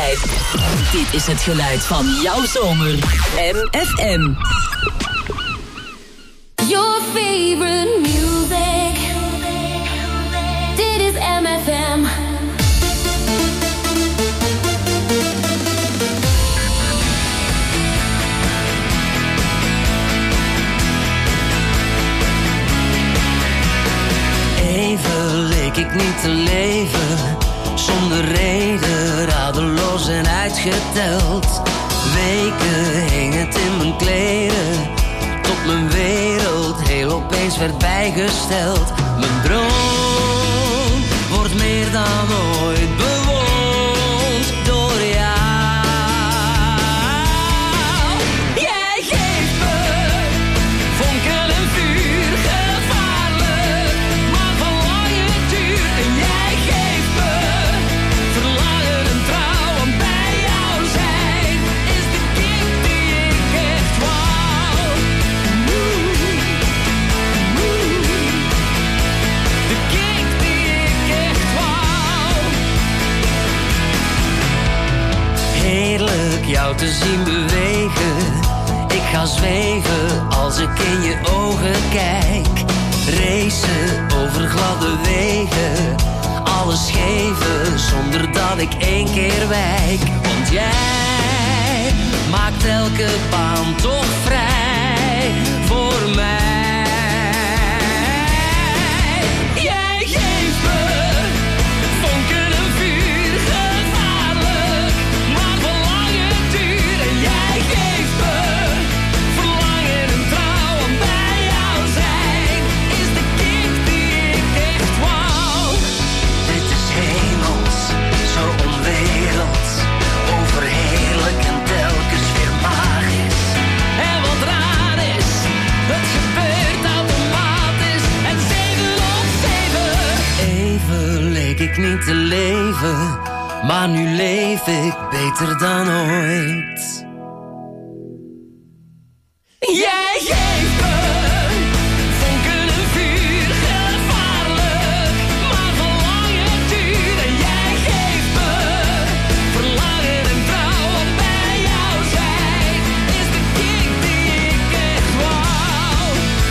zijn. Dit is het geluid van jouw zomer. MFM. Your favorite music. Dit is MFM. Even leek ik niet te leven, zonder reden, radeloos en uitgeteld. Weken hing het in mijn kleren, tot mijn wereld heel opeens werd bijgesteld. Mijn droom wordt meer dan ooit bewoond door jou. Jij geeft me vonken en vuur, gevaarlijk, maar van lange duur. En jij geeft me verlangen en trouw, en bij jou zijn is de kick die ik echt wou. De kick die ik echt wou. Heerlijk jou te zien bewegen. Ik ga zweven als ik in je ogen kijk. Racen over gladde wegen. Alles geven zonder dat ik één keer wijk. Want jij maakt elke baan toch vrij voor mij. Jij geeft me vonken en vuur, gevaarlijk, maar van lange duur. En jij geeft me verlangen en trouw, en bij jou zijn is de kick die ik echt wou. Dit is hemels, zo onwerelds, overheerlijk en telkens weer magisch. En wat raar is, het gebeurt automatisch. En 7 op 7. Even leek ik niet te leven, maar nu leef ik beter dan ooit. Jij geeft me vonken en vuur, gevaarlijk, maar van lange duur. En jij geeft me verlangen en trouw, en bij jou zijn is de kick die ik echt wou.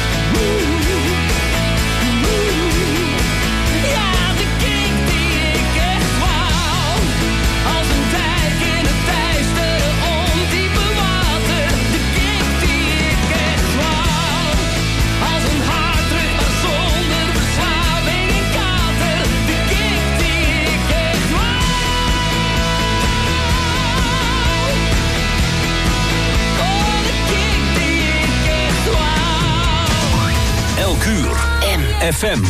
Ja, de kick die ik echt wou. Als een dijk in het duistere, ondiepe water. De kick die ik echt wou. Als een harddruk, maar zonder verslaving en kater. De kick die ik echt wou. Oh, de kick die ik echt wou. Elk uur. FM.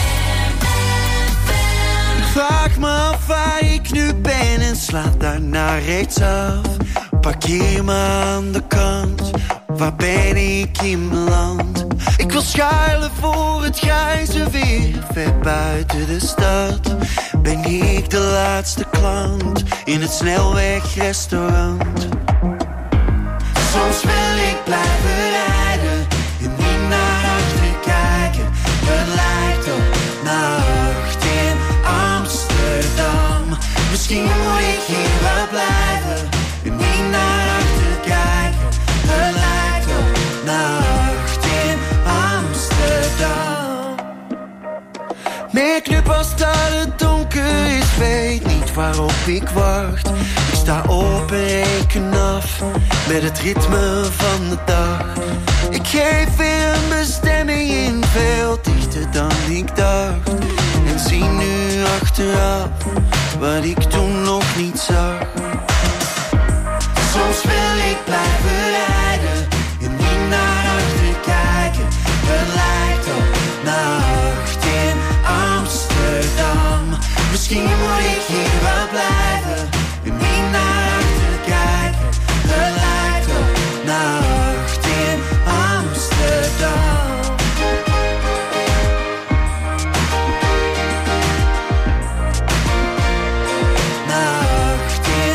Vraag me af waar ik nu ben en slaat daarna rechtsaf. Parkeer me aan de kant, waar ben ik in beland? Ik wil schuilen voor het grijze weer, ver buiten de stad. Ben ik de laatste klant in het snelwegrestaurant? Soms wil ik blijven rijden en niet naar achter kijken. Het lijkt op nacht in Amsterdam. Misschien moet ik hier wel blijven en niet naar achter kijken. Het lijkt op nacht in Amsterdam. Merk nu pas dat het donker is, weet niet waarop ik wacht. Ik sta op en reken af met het ritme van de dag. Ik geef weer een bestemming in, veel dichter dan ik dacht. En zie nu achteraf wat ik toen nog niet zag. Soms wil ik blijven rijden en niet naar achter kijken. Het lijkt op nacht in Amsterdam. Misschien moet ik hier wel blijven en niet naar achter kijken. Het lijkt op nacht in Amsterdam. Nacht in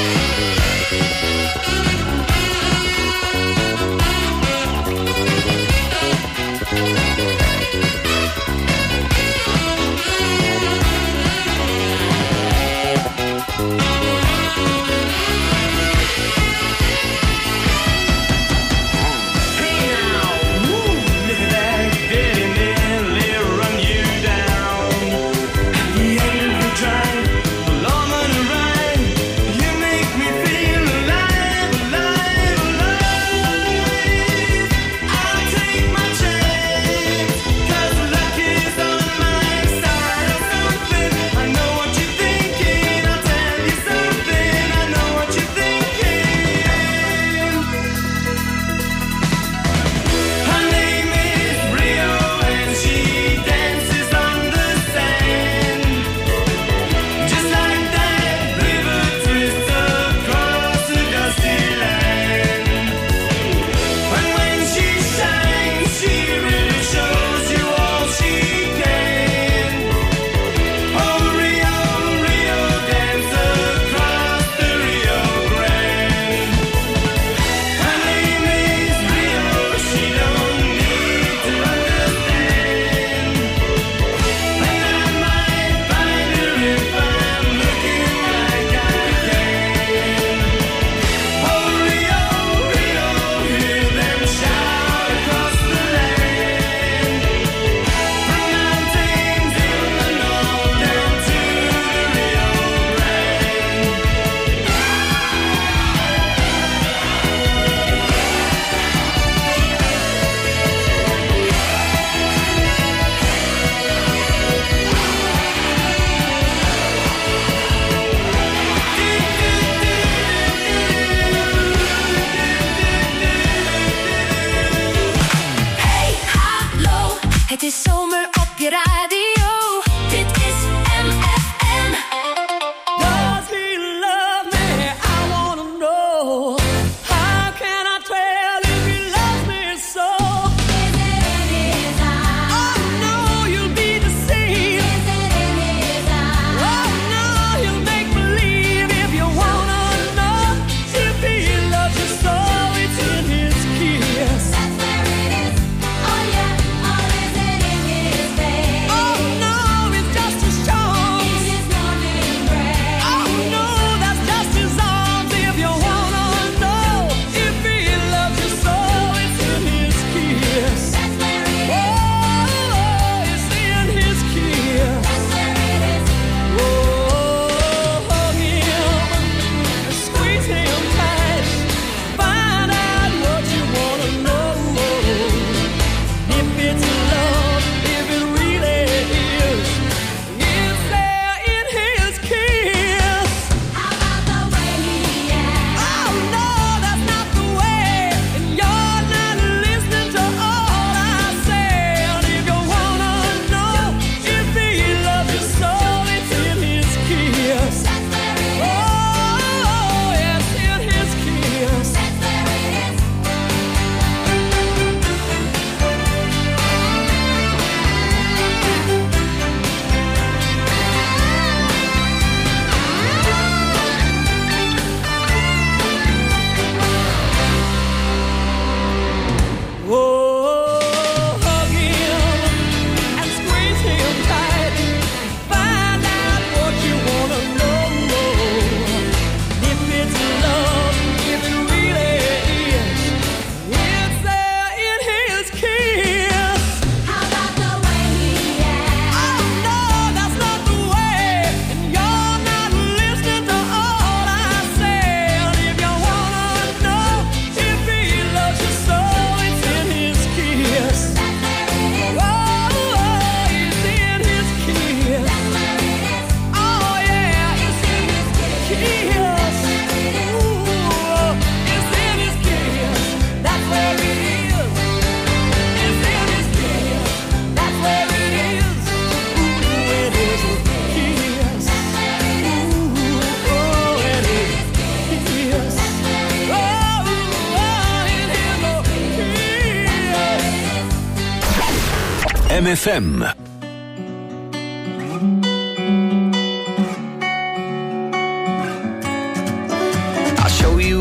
MFM.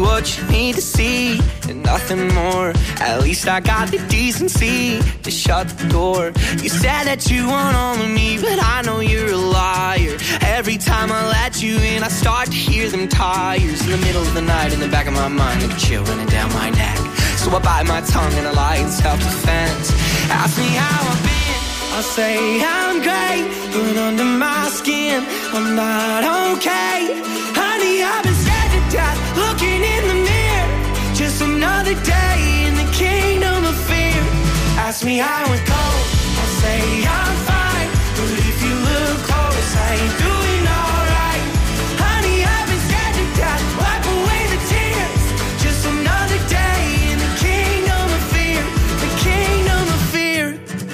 what you need to see and nothing more. At least I got the decency to shut the door. You said that you want all of me, but I know you're a liar. Every time I let you in, I start to hear them tires in the middle of the night, in the back of my mind, like a chill running down my neck. So I bite my tongue and I lie in self-defense. Ask me how I've been, I'll say I'm great, but under my skin, I'm not okay. Honey, I've been scared to death, looking in the mirror. Just another day in the kingdom of fear. Ask me how it goes, I'll say I'm fine, but if you look close, I ain't doing alright. Honey, I've been scared to death, wipe away the tears. Just another day in the kingdom of fear, the kingdom of fear.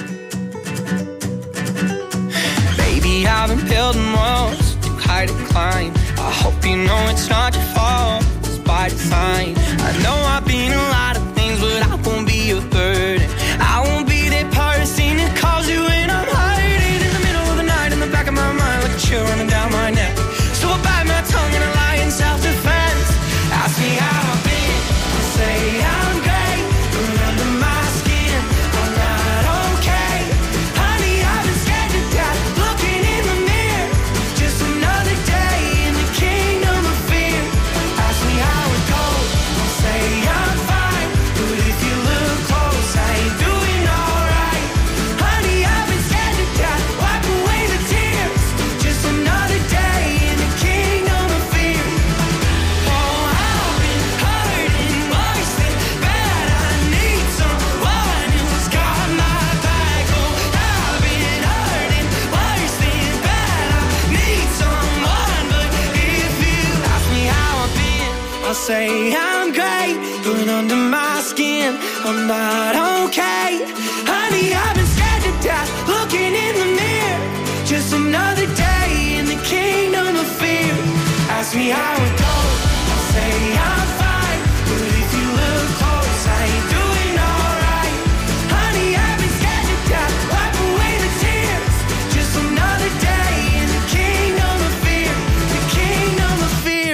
Baby, I've been building walls too high to climb. I hope you know it's not your fault, it's by design. I know I've been a lot of things, but I won't be a burden. I won't be that person that calls you when I'm hiding in the middle of the night, in the back of my mind, like a chill running down my neck. So I bite my tongue and I lie in self-defense. Ask me how I've been, I'll say I'm great, but under my skin, I'm not okay. Honey, I've been scared to death, looking in the mirror. Just another day in the kingdom of fear. Ask me how it goes, I'll say I'm fine, but if you look close, I ain't doing alright. Honey, I've been scared to death, wipe away the tears. Just another day in the kingdom of fear. Oh, I've been hurting worse than bad. I need someone who's got my back. Oh, I've been hurting worse than bad. I need someone, but if you ask me how I've been, I'll say I'm great, but under my skin, I'm not okay. Honey, I've been scared to death, looking in the mirror. Just another day in the kingdom of fear. Ask me how it goes, I'll say I'm fine, but if you look close, I ain't doing alright. Honey, I've been scared to death, wipe away the tears. Just another day in the kingdom of fear, the kingdom of fear.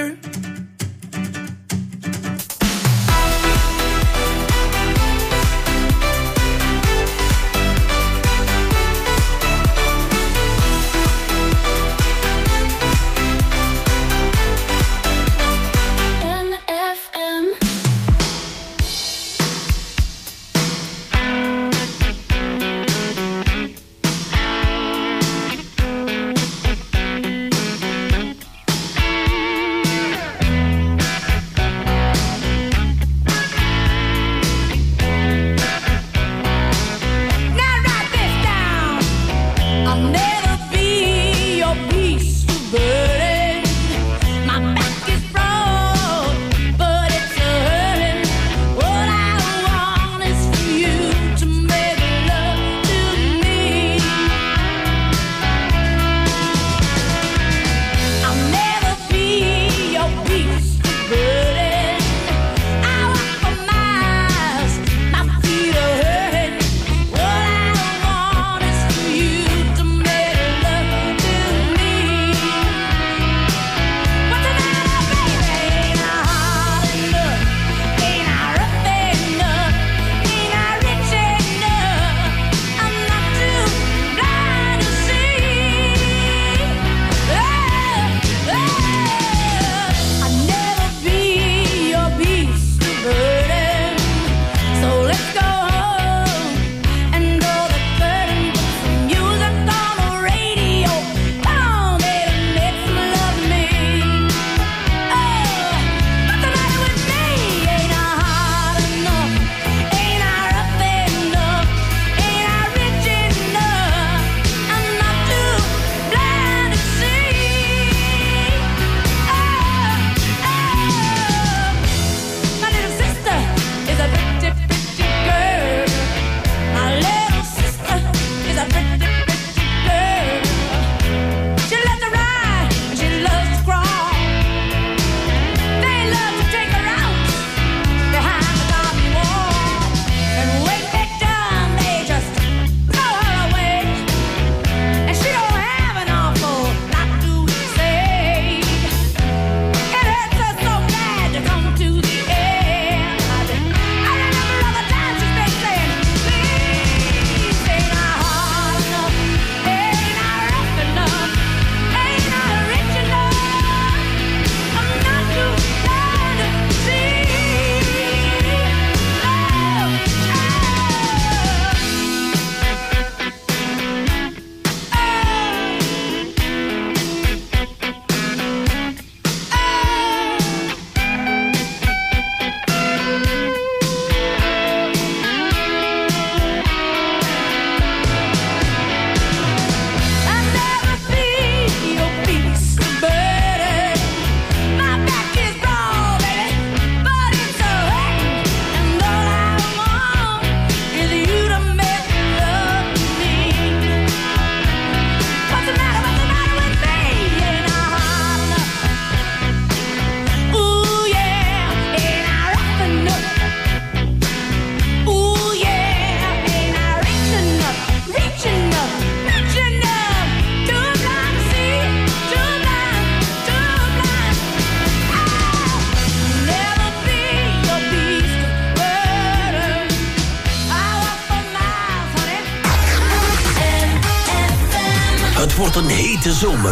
een hete zomer.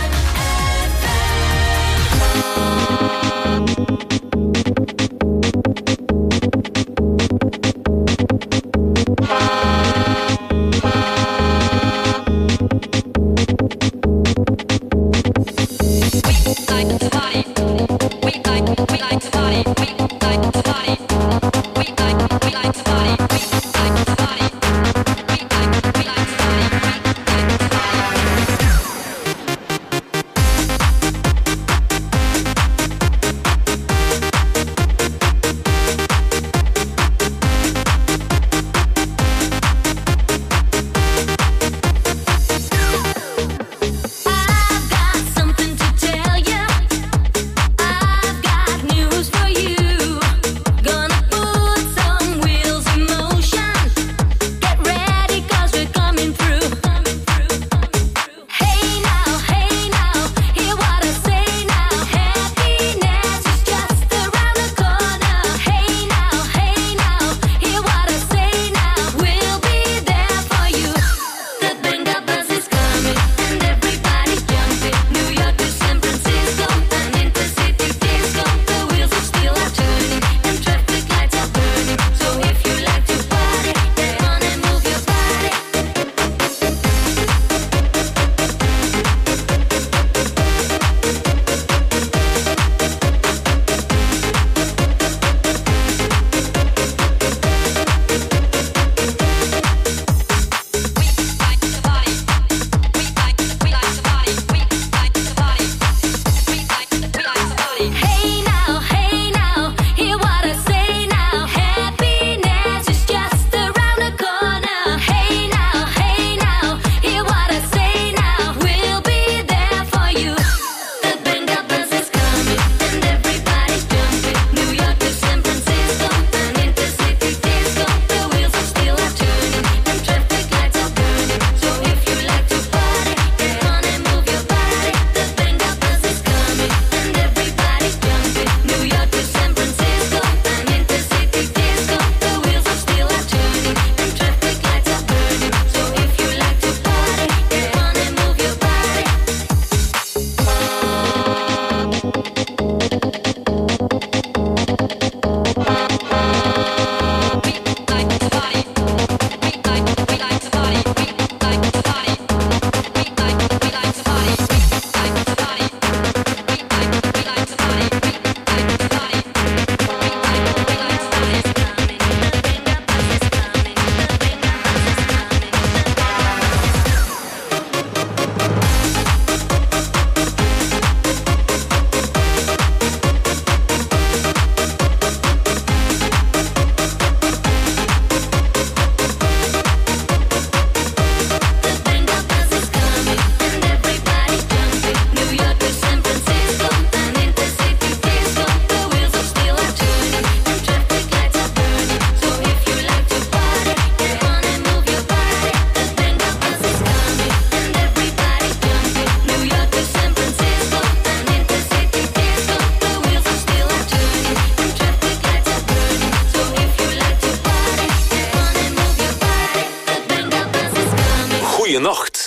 Goeienacht.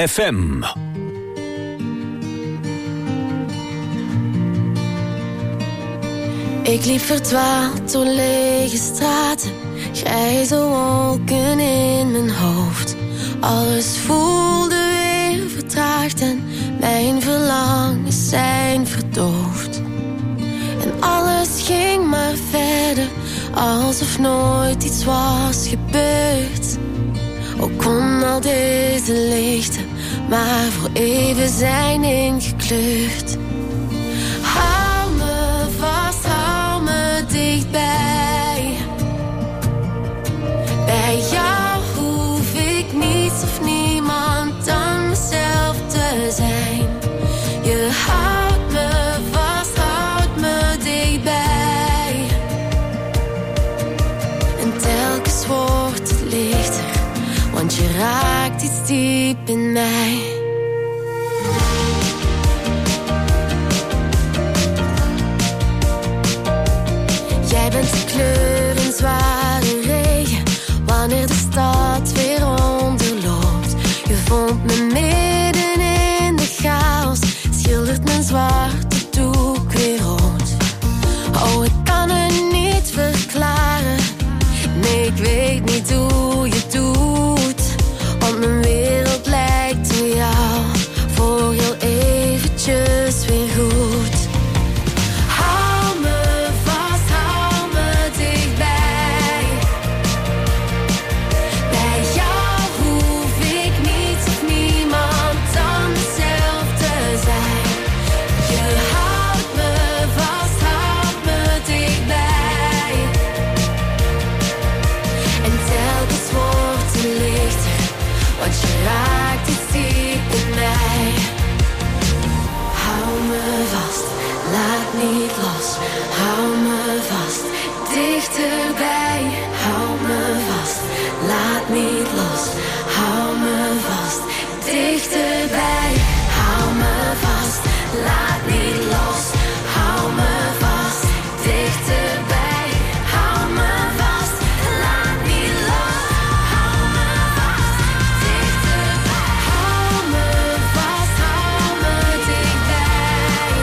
FM. Ik liep verdwaald door lege straten, grijze wolken in mijn hoofd. Alles voelde weer vertraagd en mijn verlangens zijn verdoofd. En alles ging maar verder, alsof nooit iets was gebeurd. Ook kon al deze lichten maar voor even zijn ingekleurd. Hou me vast, hou me dichtbij. Bij jou hoef ik niets of niemand dan mezelf te zijn. Je houdt me vast, houdt me dichtbij. En telkens wordt het lichter, want je raakt iets diep in mij. Jij bent de kleur in zware regen, wanneer de stad weer onderloopt. Je vond me midden zwart, het doek weer rood. Oh, ik kan het niet verklaren. Nee, ik weet niet hoe je het doet. Want mijn wereld lijkt op jou. Voor heel eventjes weer goed. Hou me vast, hou me dichtbij. Bij jou hoef ik niets of niemand dan mezelf te zijn. Je houdt me vast, houdt me dichtbij. En telkens wordt het lichter, want je raakt iets diep in mij. Hou me vast, laat niet los. Hou me vast, dichterbij. Hou me vast, laat niet los. Hou me vast, dichterbij. Hou me vast, laat niet los. Hou me vast, dichterbij. Hou me vast, laat niet los. Hou me vast, dichterbij. Hou me vast, hou me dichtbij.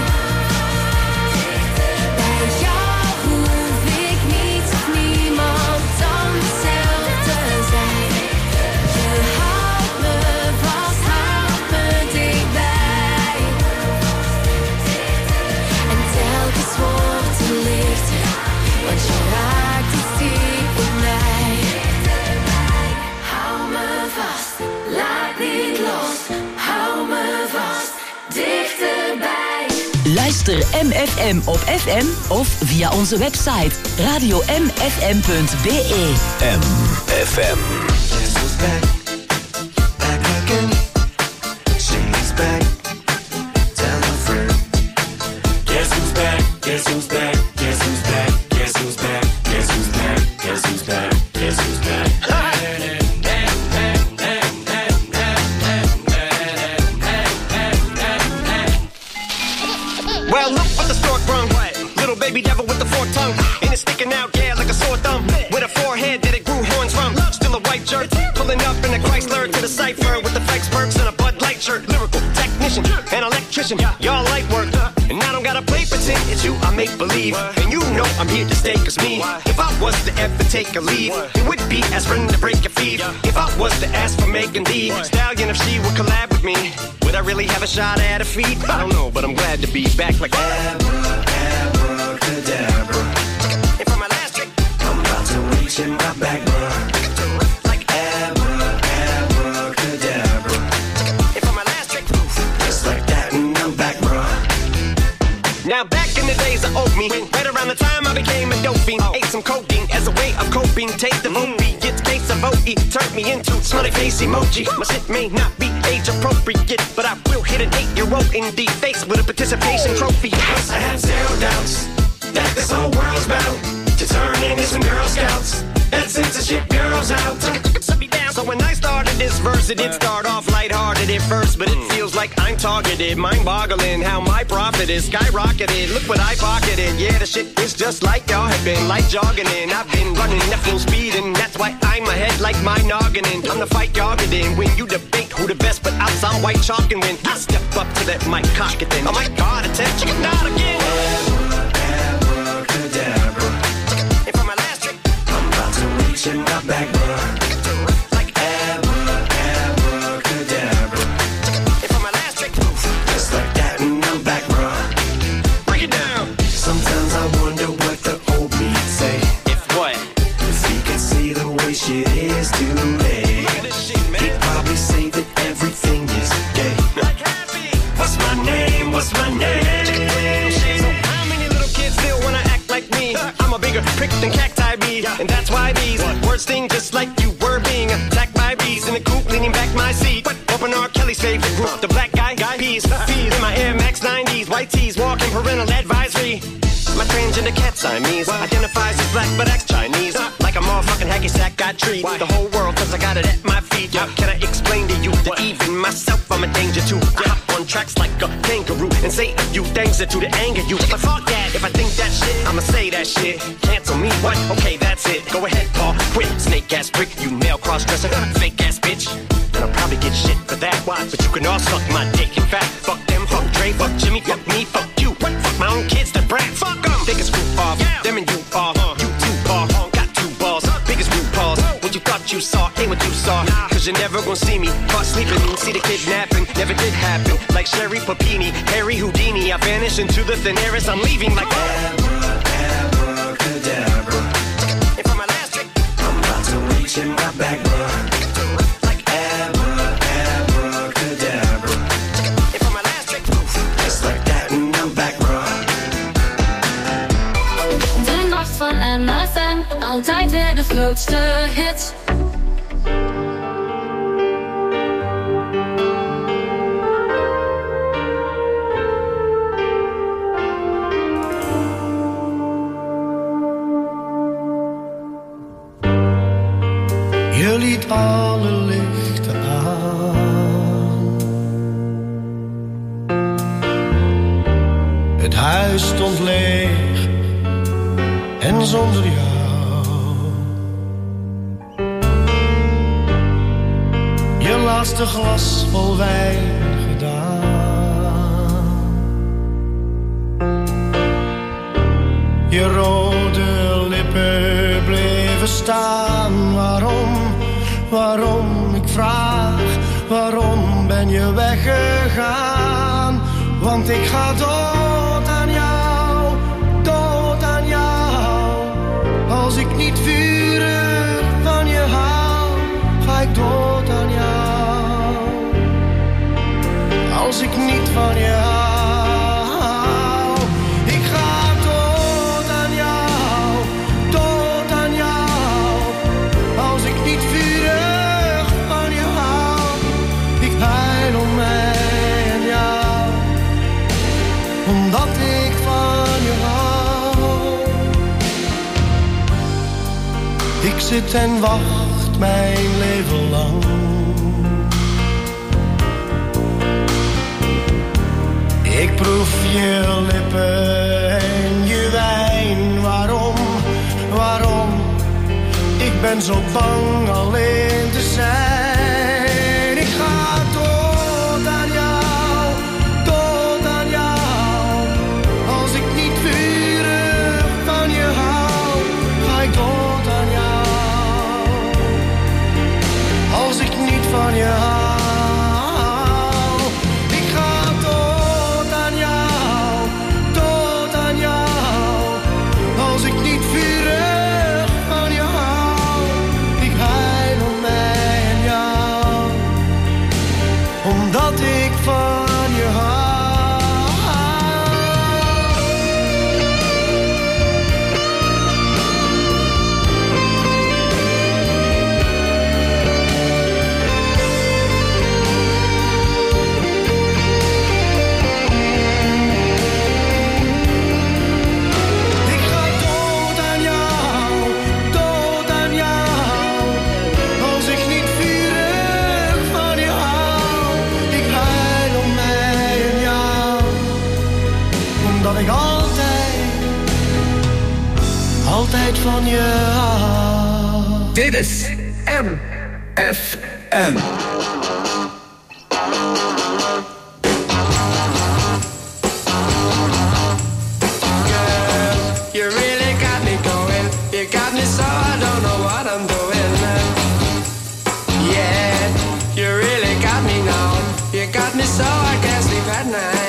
Bij jou hoef ik niets of niemand dan mezelf te zijn. Je houdt me vast, houdt me dichtbij. En telkens wordt het lichter, want je raakt iets diep in mij. Hou me vast, laat niet los. Hou me vast, dichterbij. Luister MFM op FM of via onze website radiomfm.be. MFM. Guess who's back? Back again. She's back. Tell a friend. Guess who's back? Guess who's back? Guess who's back? Guess who's back? Guess who's back? Guess who's back? Guess who's back? Well, look what the stork brung. Little baby devil with the forked tongue. And it's sticking out, yeah, like a sore thumb. With a forehead that it grew horns from. Still a white jerk. Pulling up in a Chrysler to the cipher with the Fex perks and a Bud Light shirt. Lyrical technician, an electrician. Y'all light work. And I don't gotta play pretend. It's you I make believe. And you know I'm here to stay, cause me. If I was to ever take a leave, it would be aspirin to break your feet. If I was to ask for Megan Thee Stallion, if she would collab with me, would I really have a shot at her feet? I don't know, but I'm glad to be back like Abracadabra. And for my last trick, I'm about to reach in my back, bruh. like Abracadabra. And for my last trick, Just like that, and I'm back, bruh. now back in the days of old me, right around the time I became a dope fiend, ate some codeine as a way of coping. Taste of opiates, case of OE, turned me into smiley face emoji. My shit may not be age appropriate, but I will hit an 8-year-old in the face with a participation trophy. I have zero doubts that this whole world's bound to turn into some Girl Scouts and censorship girls out. So when I started this verse, it did start off lighthearted at first, but it feels like I'm targeted. Mind-boggling how my profit is skyrocketed. Look what I pocketed. Yeah, the shit is just like y'all have been, like jogging in. I've been running at full speed, and that's why I'm ahead like my noggin. I'm the fight y'all get in. When you debate who the best, but I'll sound white chalk, and when I step up to that mic, cock it then. Oh my God, attention, not again. Abracadabra. And for my last trick, I'm about to reach in my back, bruh. like Abracadabra. and for my last trick, Just like that, and I'm back, bruh. break it down. Sometimes I wonder what the old me say. If what? If he could see the way shit is today, Look at this shit, man. he'd probably say that everything is gay. Like happy. What's my name? What's my name? So how many little kids still wanna act like me? I'm a bigger prick than cacti bee, and that's why these words sting just like you were being attacked by bees in the coop, leaning back my seat. Open R. Kelly's favorite group, the black guy peas. Feed in my Air Max 90s, white tees, walking parental advisory. My transgender cat Siamese identifies as black but acts Chinese. Like a motherfucking hacky sack, I treat the whole world cause I got it at my feet. How can I explain to you that even myself I'm a danger to? I hop on tracks like a kangaroo and say a few things that to anger you. But fuck that, if I think that shit, I'ma say that shit. Cancel me, what? Okay, that's it. Go ahead, Paul, quit. Snake ass prick, you nail cross-dresser, fake ass bitch. And I'll probably get shit for that. Why? But you can all suck my dick. In fact, fuck them, fuck Dre, fuck Jimmy, Fuck me, fuck you. Fuck my own kids, the brats. Fuck them. Think it's goof off. Them and you off. You two ball. Got two balls. Biggest root balls. What you thought you saw ain't what you saw. Cause you're never gonna see me. Caught sleeping, see the kidnapping. Never did happen. Like Sherry Papini, Harry Houdini. I vanish into the thin air as I'm leaving like abracadabra. And for my last trick, I'm about to reach in my back, bro. Like abracadabra. And for my last trick, just like that and I'm back, bro. De nacht van MFM, altijd weer de grootste hits. Je liet alle lichten aan. Het huis stond leeg en zonder jou. Je laatste glas vol wijn gedaan. Je rode lippen bleven staan. Waarom, ik vraag, waarom ben je weggegaan? Want ik ga dood aan jou, dood aan jou. Als ik niet vurig van je hou, ga ik dood aan jou. Als ik niet van je hou. Omdat ik van je hou. Ik zit en wacht mijn leven lang. Ik proef je lippen en je wijn. Waarom? Ik ben zo bang alleen te zijn. Ik ga dood aan jou, dood aan jou. Als ik niet vurig van je hou, ga ik dood aan jou. Als ik niet van je hou. Omdat ik van je hou. Ik ga dood aan jou, dood aan jou. Als ik niet vurig van je hou. Dat ik altijd van je hou. Dit is MFM. You really got me going. You got me so I don't know what I'm doing. Yeah, you really got me now. You got me so I can't sleep at night.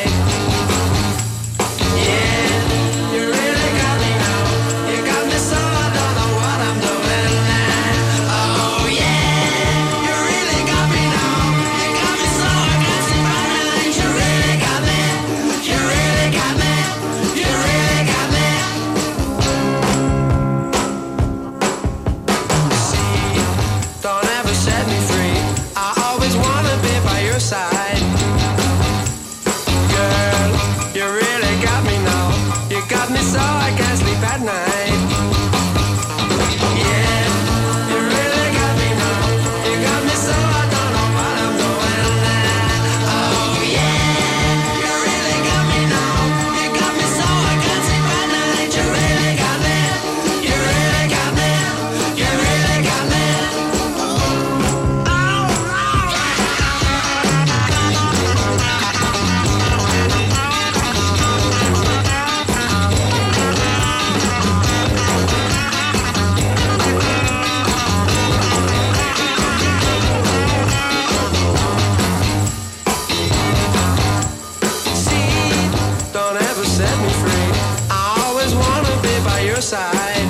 side.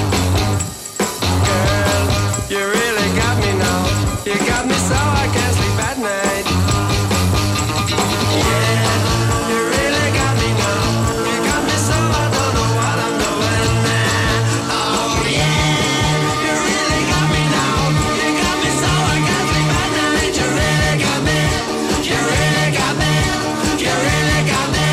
Girl, you really got me now. You got me so I can't sleep at night. Yeah, you really got me now. You got me so I don't know what I'm doing now. Oh yeah, you really got me now. You got me so I can't sleep at night. You really got me. You really got me. You really got me.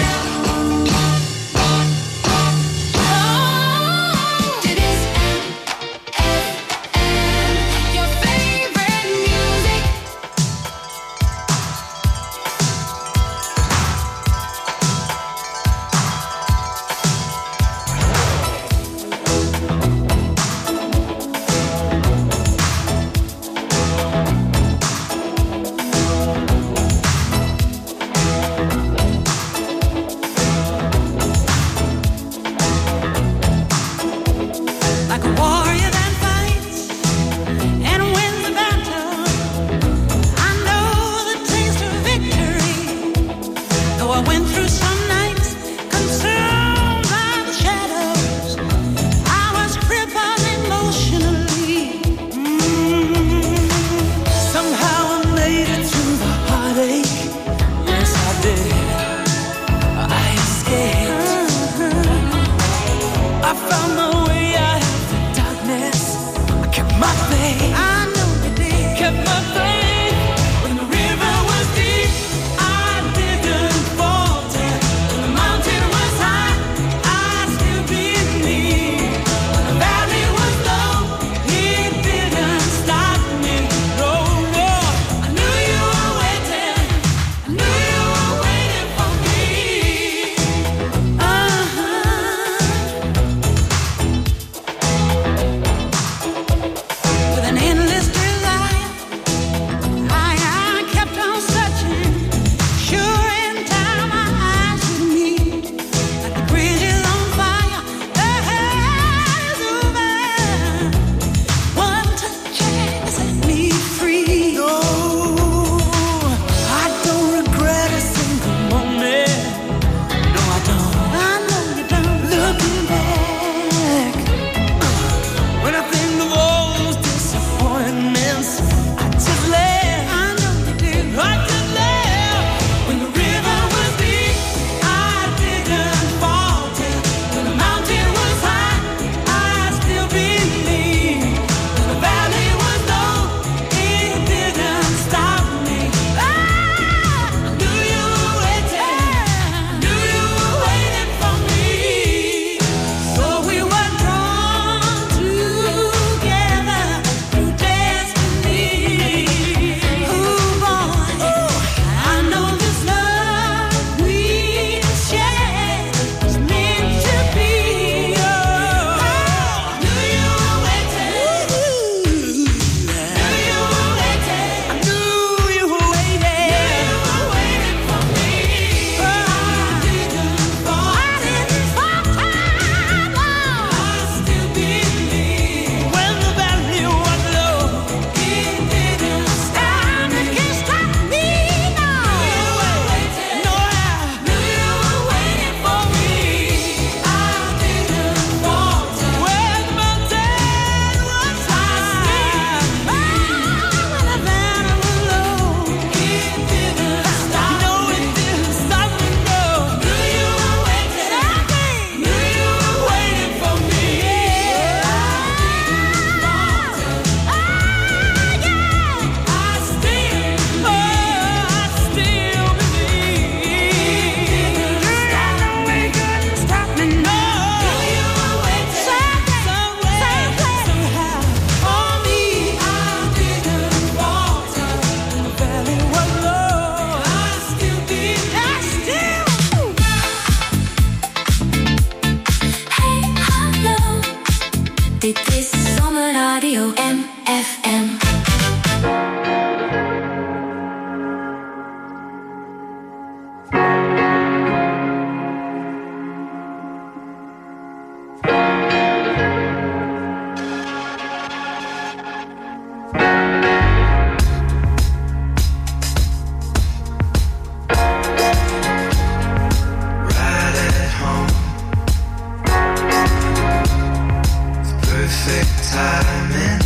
timing,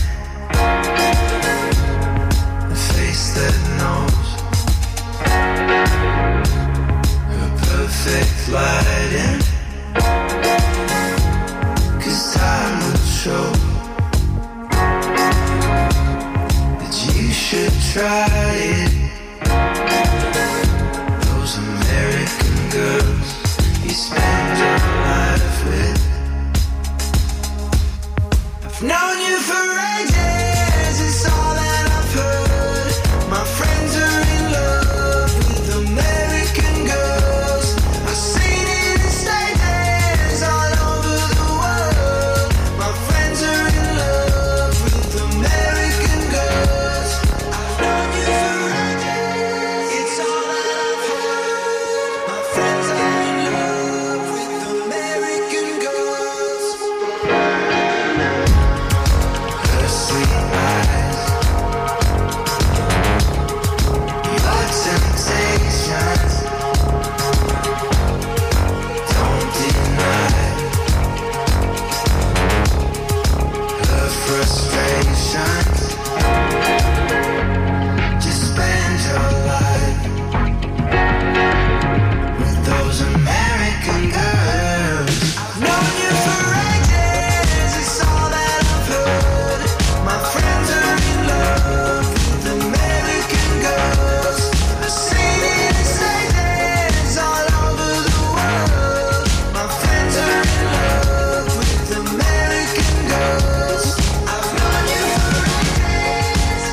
a face that knows her perfect lighting, 'cause time will show that you should try it. Those American girls you spend your life with. I've known you for ages, it's all that I've heard. My friends are in love with American girls. I've seen it in stages all over the world. My friends are in love with American girls. I've known you for ages, it's all that I've heard. My friends are in love with American girls. Her sweet eyes, your temptations, don't deny her frustrations. Just spend your life with those American girls. I've known you for ages, it's all that I've heard. My friends are in love with American girls. I've seen it in stages all over the world. My friends are in love with American girls. I've known you for ages.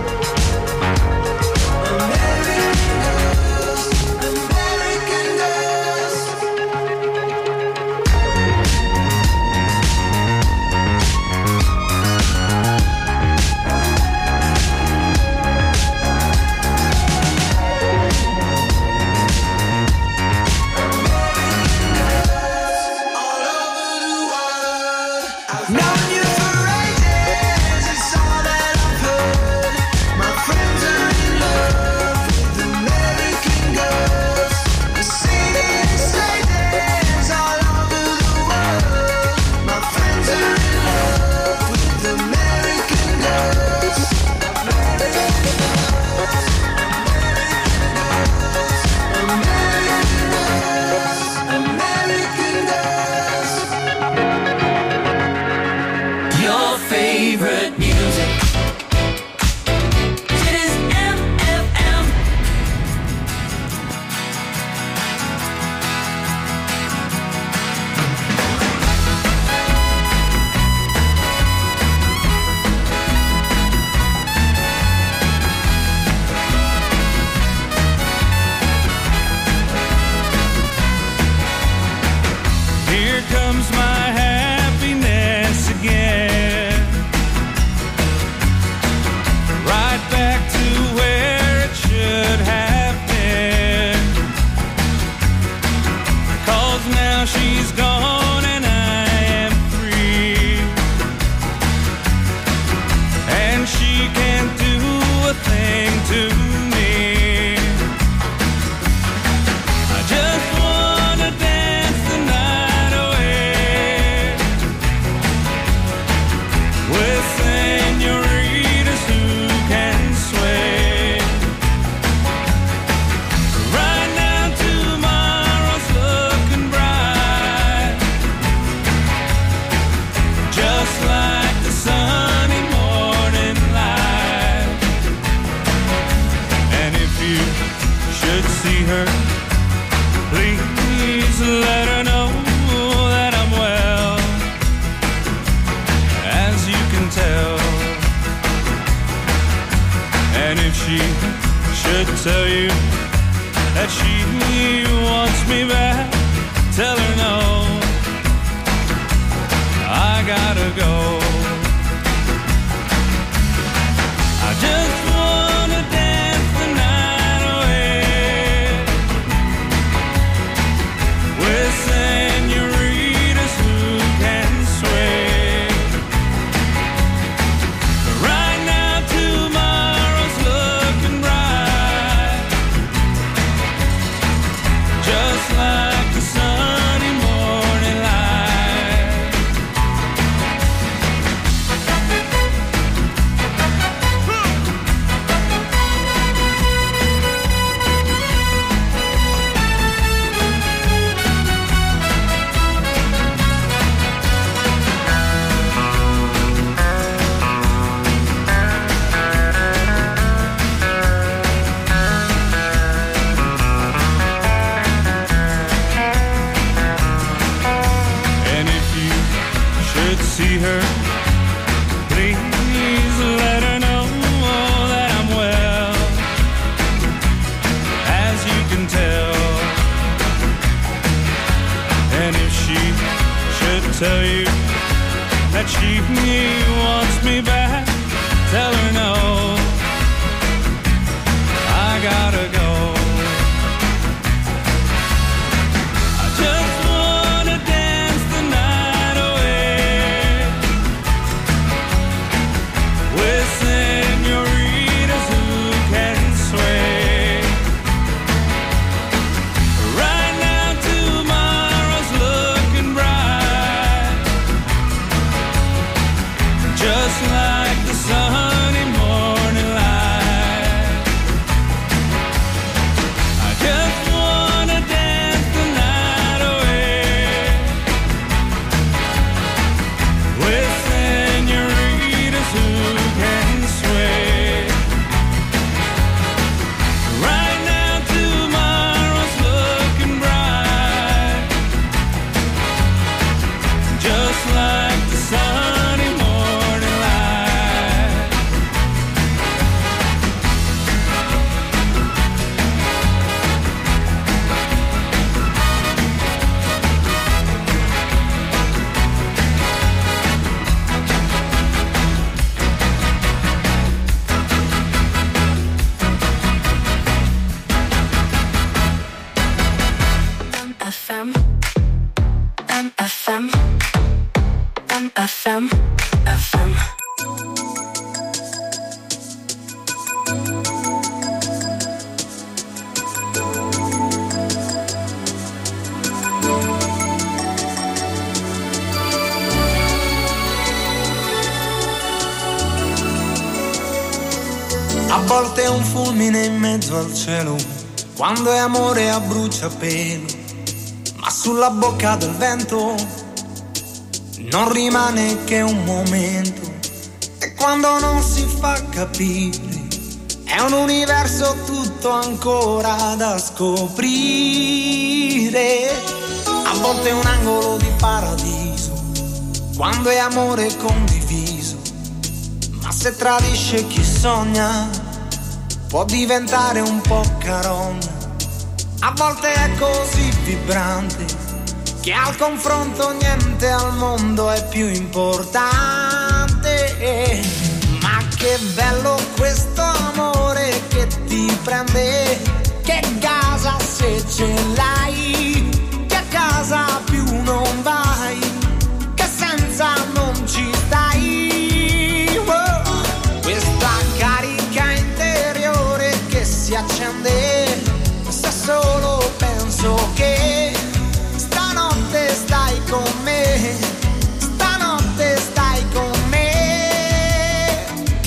American girls, American girls. All over the world. I've known you for ages, it's all that I've heard. My friends are in love with American girls. I've seen it in stages all over the world. My friends are in love with American girls. American girls, American girls. Your favorite music. Dit is MFM. Here comes my happiness again. Right back to where it should have been. 'Cause now she's gone and I am free. And she can't do a thing to me. I just wanna dance the night away with senoritas who can sway. Right now tomorrow's looking bright, just like the sunny morning light. And if you should see her, please let her know that I'm well, as you can tell. And if she should tell you that she wants me back, tell her no, I gotta go. I just wanna dance the night away with senoritas who can sway. Right now tomorrow's looking bright, just like the sunny morning light. should see her, please let her know that I'm well, as you can tell. And if she should tell you that she wants me back, tell her no, I gotta go. I just wanna dance the night away with senoritas who can sway. Right now tomorrow's looking bright, just like the sunny morning light. I just wanna dance the night away with senoritas who can sway. Right now tomorrow's looking bright, just like the sunny morning light. MFM, MFM, MFM, FM. A volte è un fulmine in mezzo al cielo, quando è amore a bruciapelo, ma sulla bocca del vento non rimane che un momento. E quando non si fa capire, è un universo tutto ancora da scoprire. A volte è un angolo di paradiso, quando è amore condiviso, ma se tradisce chi sogna può diventare un po' carogna. A volte è così vibrante che al confronto niente al mondo è più importante. Ma che bello questo amore che ti prende, che gasa se ce l'hai, che a casa più non vai, che senza non ci stai. Oh, questa carica interiore che si accende se solo penso che stanotte stai con me, stanotte stai con me.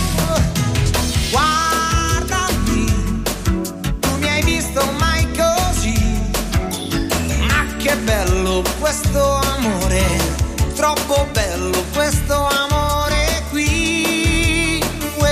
Guardami, tu mi hai visto mai così? Ma che bello questo amore, troppo bello questo amore qui.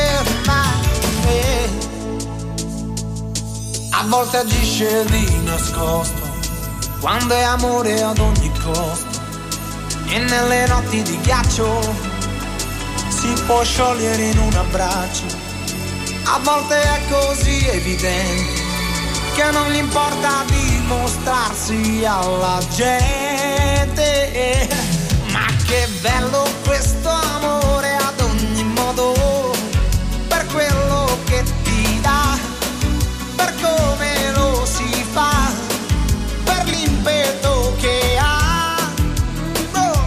A volte agisce di nascosto, quando è amore ad ogni costo, e nelle notti di ghiaccio si può sciogliere in un abbraccio. A volte è così evidente che non gli importa dimostrarsi alla gente. Ma che bello questo amore ad ogni modo, per quello che ti dà, per come lo si fa, per l'impeto che ha. Oh.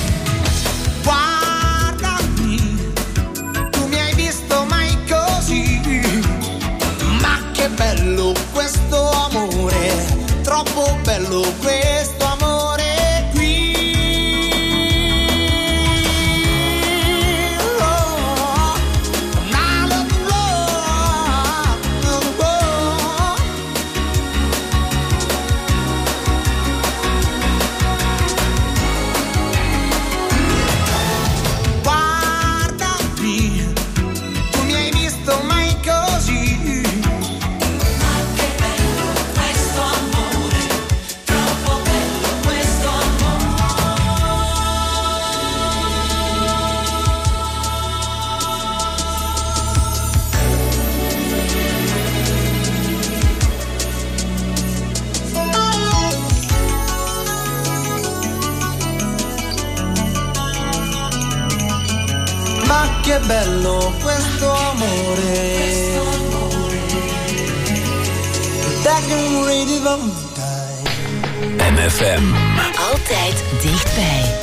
Guardami, tu mi hai visto mai così? Ma che bello questo amore, troppo bello questo amore qui. Troppo Ma che bello questo amore. Back and ready from MFM. Altijd dichtbij.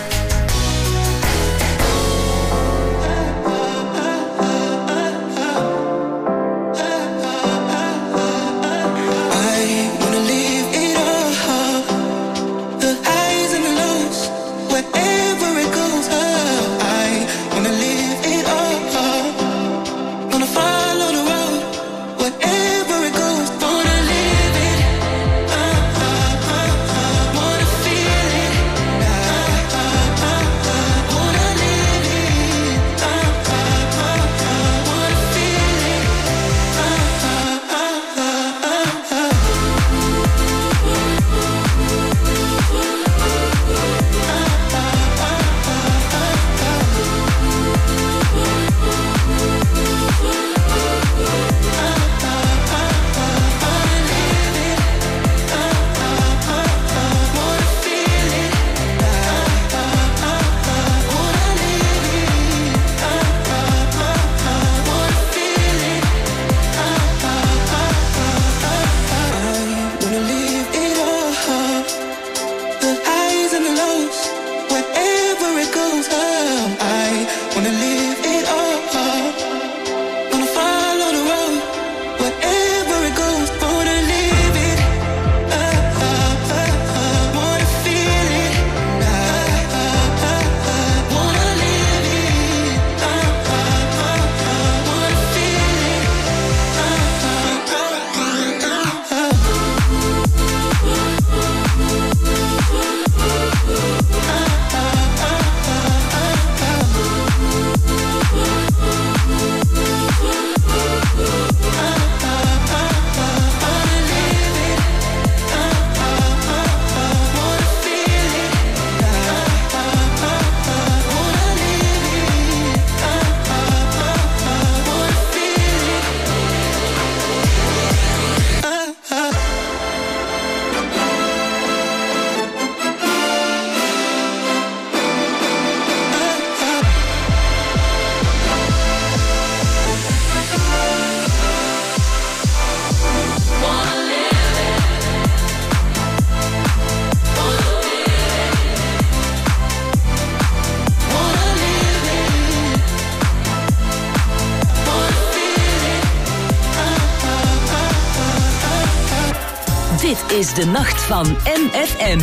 Dit is de nacht van MFM.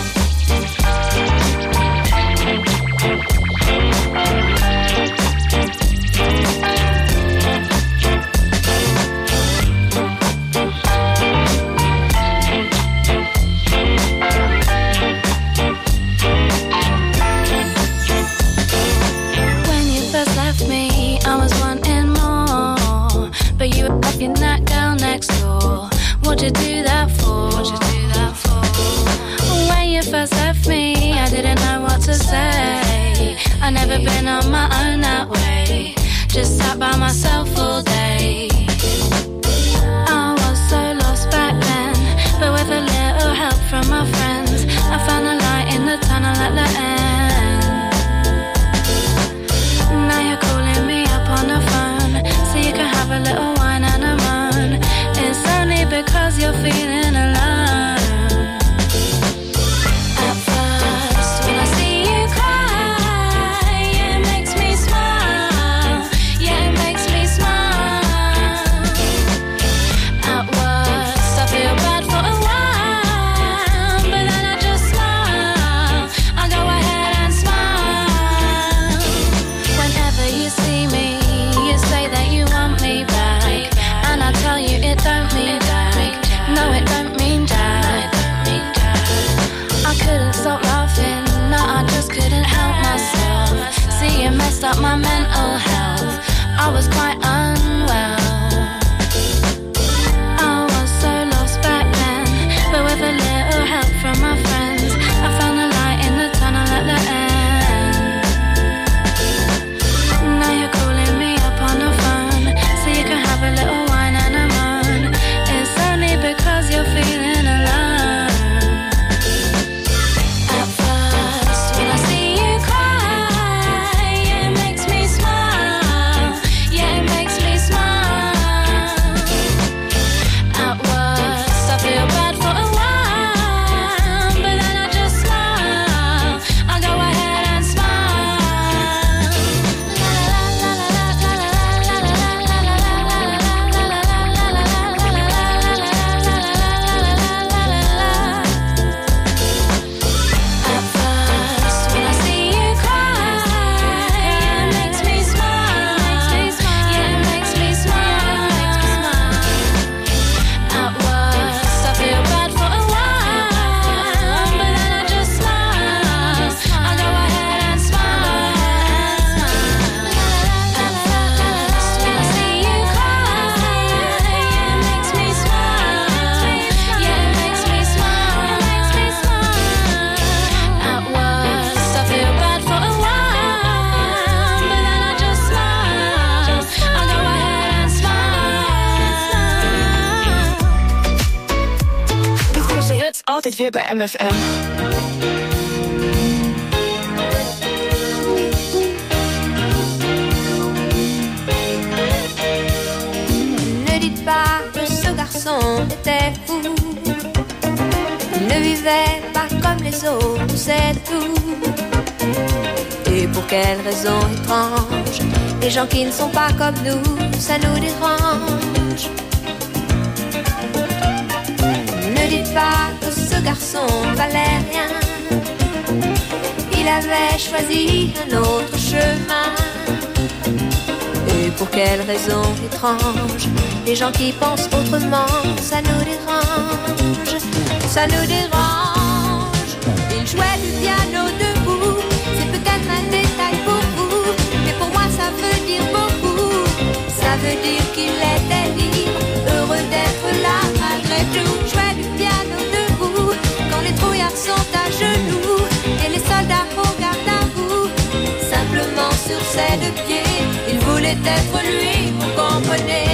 What'd you do that for? When you first left me, I didn't know what to say. I never been on my own that way. Just sat by myself all day. I was so lost back then, but with a little help from my friends, I found a light in the tunnel at the end. Now you're calling me up on the phone, so you can have a little wine and a moan. It's only because you're feeling alone. At first, when I see you cry, it makes me smile. Yeah, it makes me smile. At worst, I feel bad for a while, but then I just smile. I go ahead and smile. Whenever you see me, you say that you want me back, and I tell you it don't mean that. No, it don't mean that. I couldn't stop laughing, no, I just couldn't help myself. See, it messed up my mental health. I was quite unwell. I was so lost back then, but with a little help from my friends, I found a light in the tunnel at the end. Now you're calling me up on the phone, so you can have a little wine and a moan. It's only because you're feeling alone. At first, when I see you cry, it makes me smile. altijd weer bij MFM. Ne dites pas que ce garçon était fou. Il ne vivait pas comme les autres, c'est tout. Et pour quelle raison étrange, les gens qui ne sont pas comme nous, ça nous dérange. Ne dites pas que ce garçon valait rien. Il avait choisi un autre chemin. Et pour quelle raison étrange, les gens qui pensent autrement, ça nous dérange. Ça nous dérange. Il jouait du piano debout. C'est peut-être un détail pour vous, mais pour moi ça veut dire beaucoup. Ça veut dire qu'il était libre, heureux d'être là malgré tout. Jouait du piano debout, quand les trouillards sont à genoux et les soldats au garde à vous. Simplement sur ses deux pieds, il voulait être lui, vous comprenez.